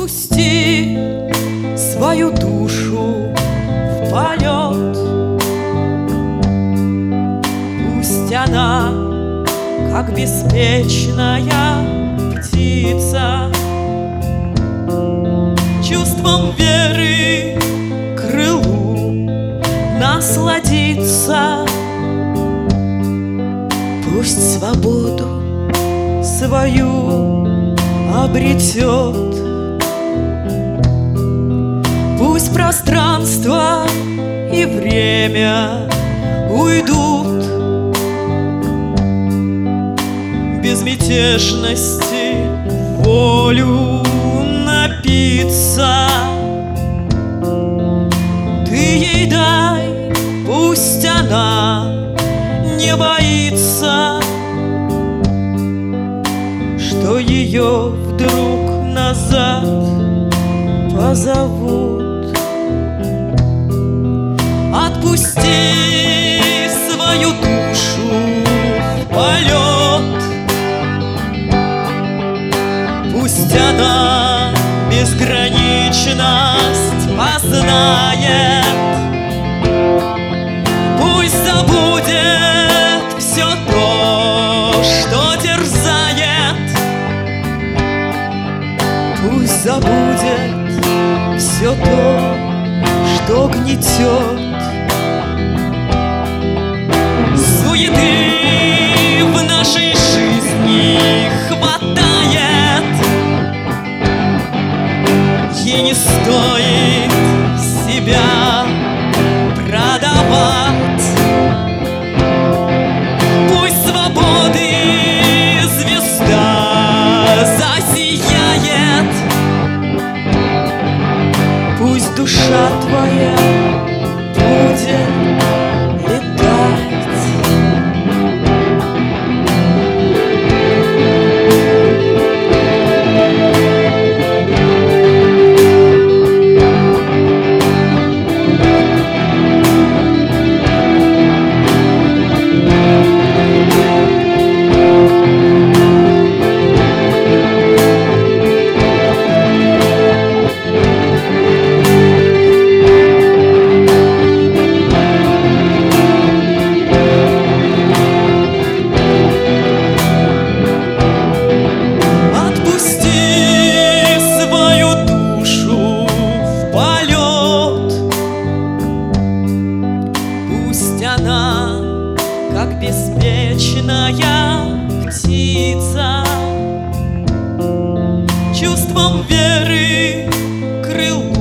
Отпусти свою душу в полет. Пусть она, как беспечная птица, чувством веры крылу насладится. Пусть свободу свою обретет. Пусть пространство и время уйдут. Безмятежности волю напиться. Ты ей дай, пусть она не боится, что ее вдруг назад позовут. Отпусти свою душу в полет. Пусть она безграничность познает. Пусть забудет все то, что терзает. Пусть забудет все то, что гнетет. Суеты в нашей жизни хватает. Ей не стоит себя продавать. Пусть свободы звезда засияет. Пусть душа твоя будет летать. Она, как беспечная птица, чувством веры крылу